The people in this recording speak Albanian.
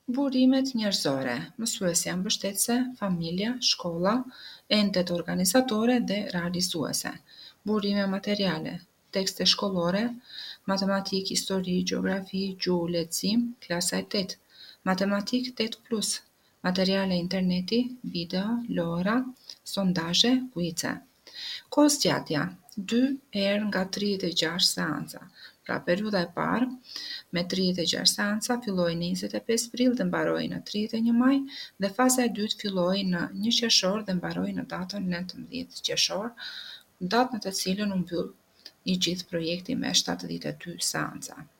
Burimet njerëzore, mësuesja mbështetëse, familja, shkolla, entet organizatore dhe realizuese. Burime materiale, tekste shkollore, matematik, histori, gjeografi, gjuhë, lexim, klasa e 8, matematik 8+, materiale interneti, video, lojra, sondazhe, kuice. Kohë zgjatja, 2 herë nga 36 seanca. Pra periudha e parë me 36 seanca filloi në 25 prill dhe mbaroi në 31 maj dhe faza e dytë filloi në 1 qershor dhe mbaroi në datën 19 qershor, datë në të cilën u mbyll i gjithë projekti me 72 seanca.